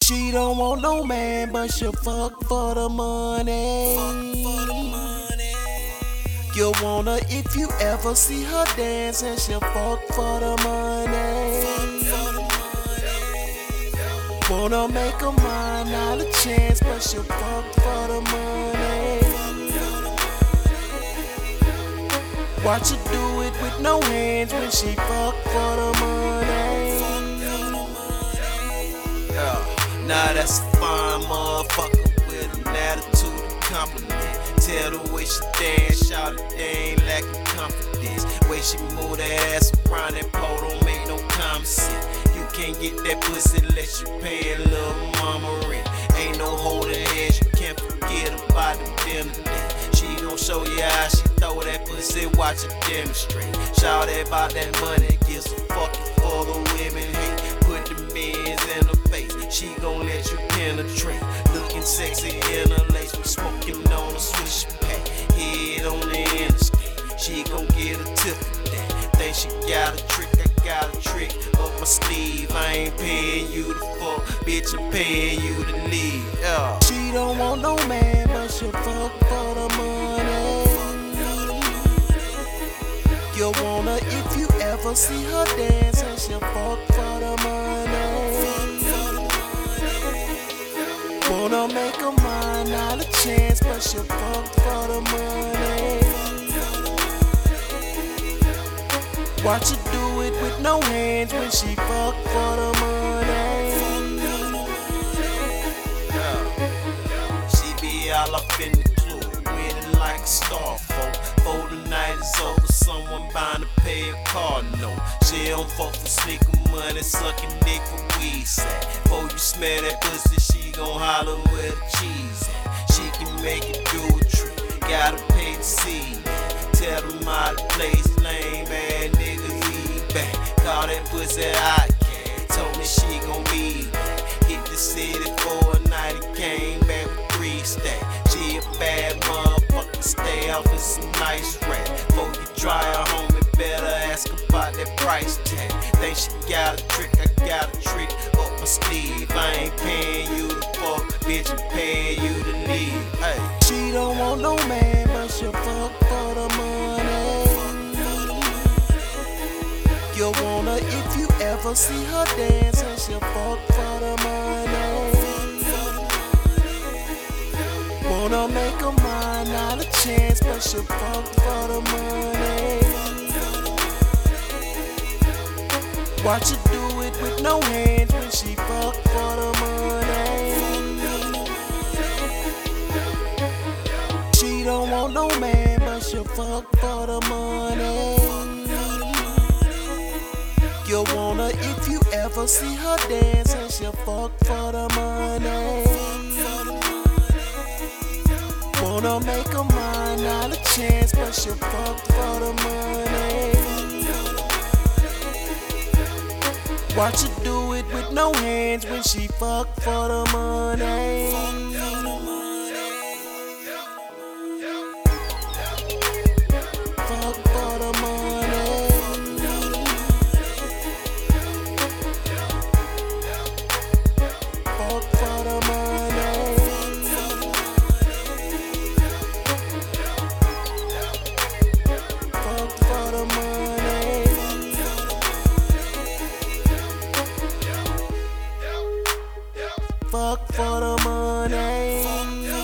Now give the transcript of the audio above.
She don't want no man, but she'll fuck for the money. You want her if you ever see her dance, and she'll fuck for the money. Wanna make her mine, not a chance, but she'll fuck for the money. Watch her do it with no hands when she fuck for the money. Now that's a fine motherfucker with an attitude of compliment. Tell the way she dance, shout it, they ain't lacking confidence. Way she move that ass around that pole don't make no common sense. You can't get that pussy unless you pay a little mama rent. Ain't no holding hands, you can't forget about them dinner days. She gon' show you how she throw that pussy, watch her demonstrate. Shout about that money, gives a fuck for the women hate. Put the men's in her face, she gon' let you penetrate. Looking sexy in her lace, we smoking on a swish pack. Head on the interstate, she gon' get a tip of that. Think she got a trick, I got a trick up my sleeve. I ain't paying you to fuck, bitch, I'm paying you to leave. She don't want no man, but she'll fuck for the money. You want her if you ever see her dance, and she'll fuck for the money. Wanna make her mine, not a chance, but she'll fuck for the money. Watch her do it with no hands when she fuck for the money. She be all up in the club, winning like a star, folk. Before the night is over, someone bound to pay a car note. She don't fuck for sneaker money, sucking dick for weed sack. Before you smell that pussy, she gon' holler where the cheese at. She can make it do a trick, gotta pay to see that. Tell them how the place lame ass niggas eat back. Call that pussy outcast, told me she gon' be back. Hit the city for a night and came back with 3 stacks. She a bad motherfucker, stay off of some nice rap. Before you try her home, it better ask about that price tag. Think she got a trick, I got a trick up my sleeve. I ain't paying you to fuck, bitch, I'm paying you to leave. Hey. She don't want no man, but she'll fuck for the money. You want her if you ever see her dance, and she'll fuck for the money. Wanna make her mine, not a chance, but she'll fuck for the money. Watch her do it with no hands when she fuck for the money. She don't want no man, but she'll fuck for the money. You want her if you ever see her dance, and she'll fuck for the money. Wanna make her mine, not a chance, but she'll fuck for the money. Watch her do it with no hands when she fuck for the money. Fuck for the money. Fuck for the money. Fuck for the money. Fuck for the money.